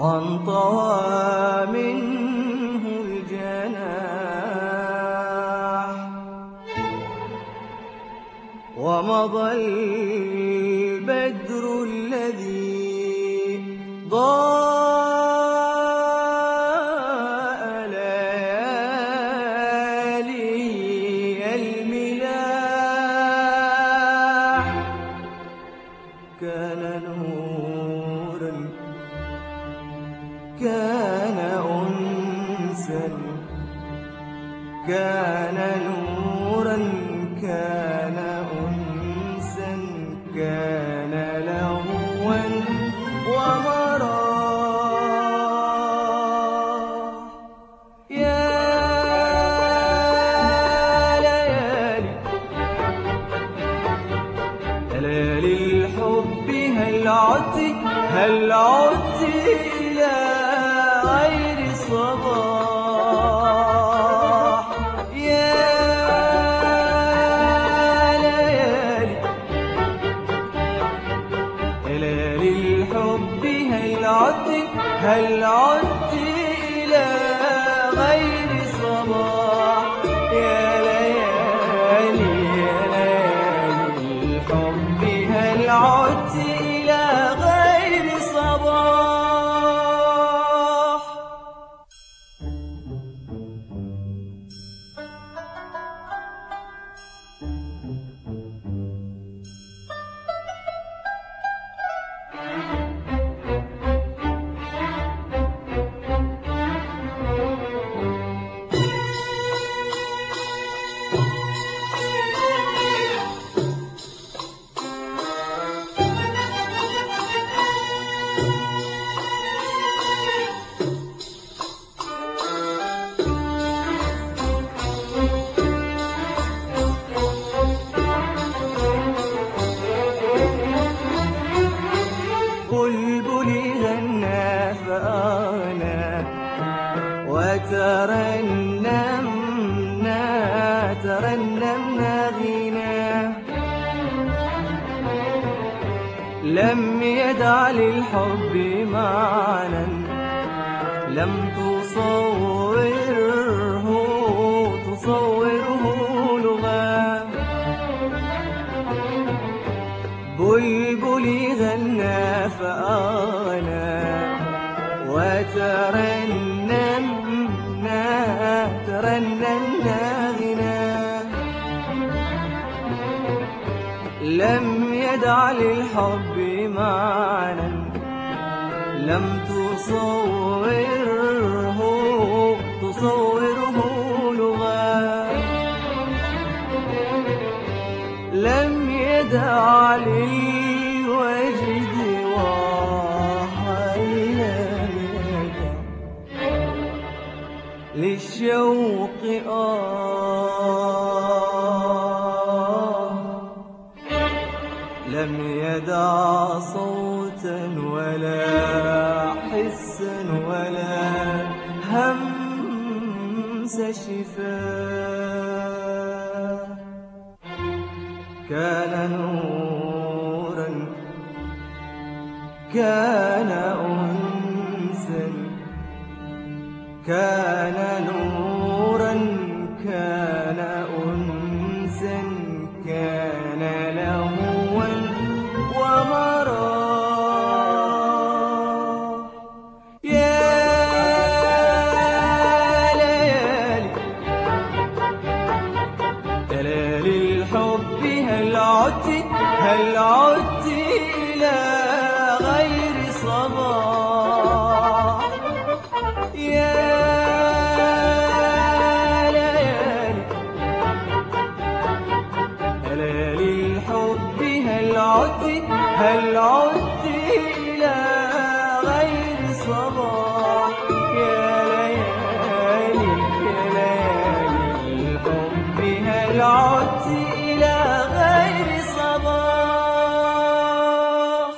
وانطوى منه الجناح ومضى البدر الذي ضاء ليالي الملاح كان نورا كان أنسا كان نورا كان أنسا كان لهوا ومراح يا ليالي ليالي الحب هل عدت إلى غير صباح يا ليالي ليالي الحب هل عدت إلى غير صباح يا ليالي الحب هل عدت إلى غير صباح بلبلي غنى فأغنى وترنمنا غناه لم يدع للحب معنى لم تصوره لغة بلبلي غنى فأغنى وترنمنا غناه لم يدع للحب معنى لم تصوره لغة لم يدع للوجد للشوق لم يدع صوتا ولا حسا ولا همس شفاه كان نورا كان أنسا كان نورا كان أنسا كان لهوا ومراح يا ليالي الحب هل عدت إلى غير صباح يا ليالي الحب هل عدت إلى غير صباح يا ليالي الحب هل عدت إلى غير صباح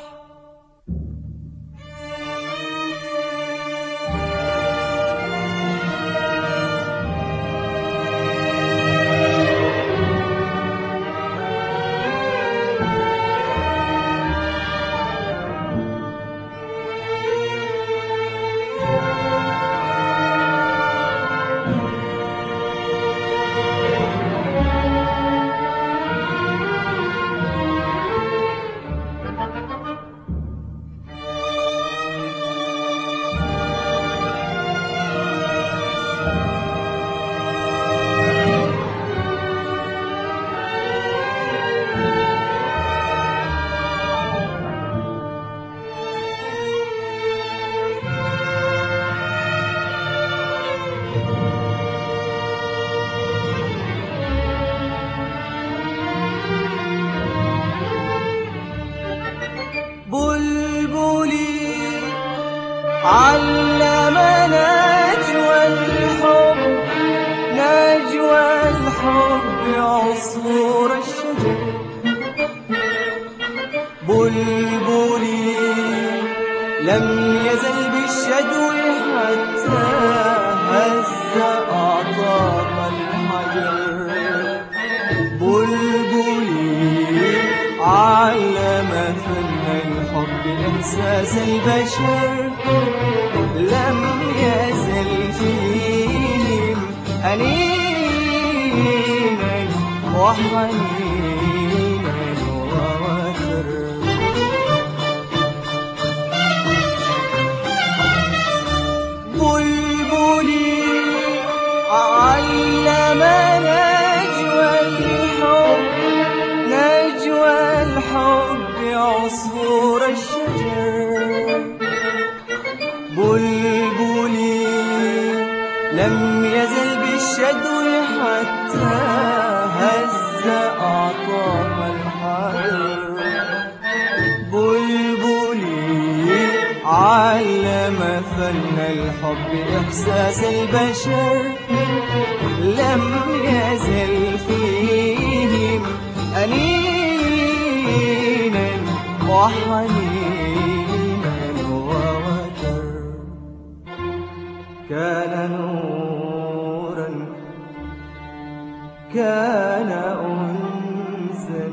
علمنا نجوى الحب عصفور الشجر بلبلي لم يزل بالشدو حتى هز أعطاف الحجر بلبلي علم فن الحب إحساس البشر لم يزل فيهم أنينا وحنينا ووتر بلبلي علم نجوى الحب عصفور الشجر بلبلي لم يزل بالشدو حتى هز أعطاف الحجر بلبلي علم فن الحب إحساس البشر لم يزل فيهم أنينا وحنينا ووتر كان نورا كان أنسا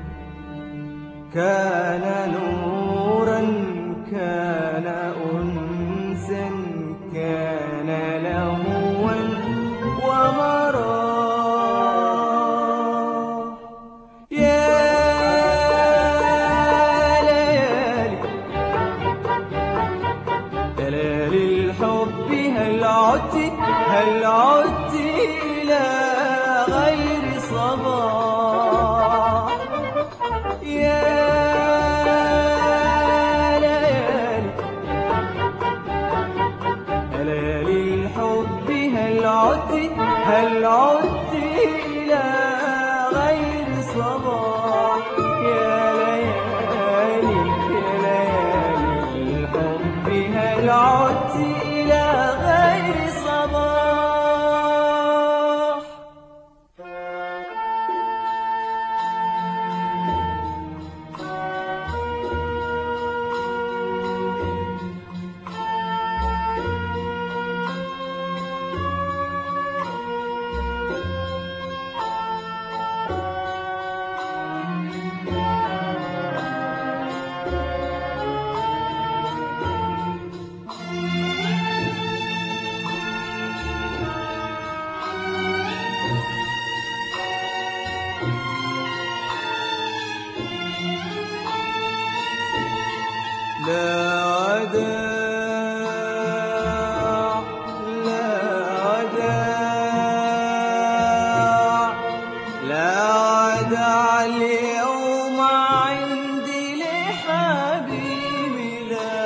كان نورا كان أنسا كان لهوا ومرا هل عدت إلى غير صباح يا ليالي ليالي الحب هل عدت إلى غير صباح يا ليالي الحب هل عدت إلى غير صباح لا وداع لا وداع لا وداع اليوم عندي لحبيبي لا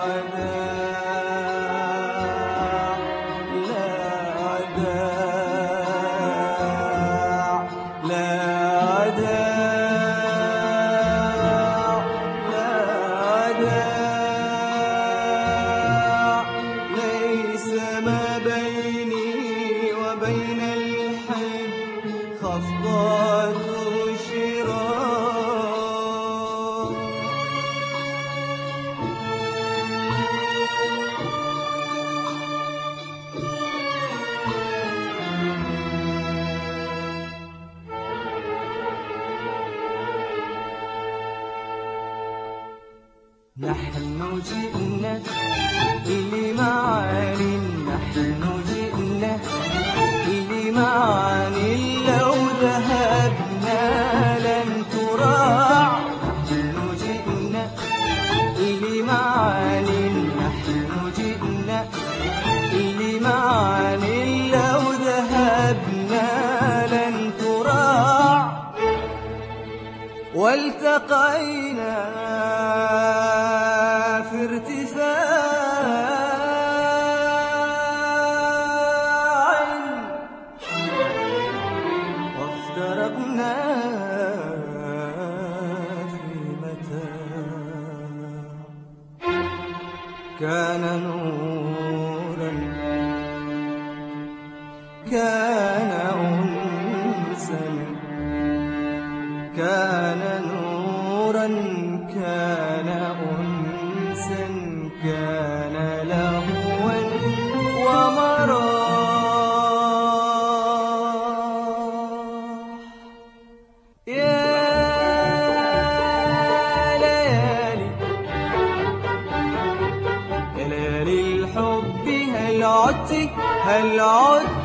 وداع لا وداع لا وداع ليس ما بيني وبين الحب خفضات شراء نحن جئنا لمعاني نحن جئنا لمعاني لو ذهبنا لن تراع نحن جئنا لمعاني نحن جئنا لمعاني لو ذهبنا لن تراع والتقينا في ارتفاع وافترقنا في متاع كان نورا كان أنسا كان نورا كان أنسا كان لهوا ومراح يا ليالي يا ليالي الحب هل عدت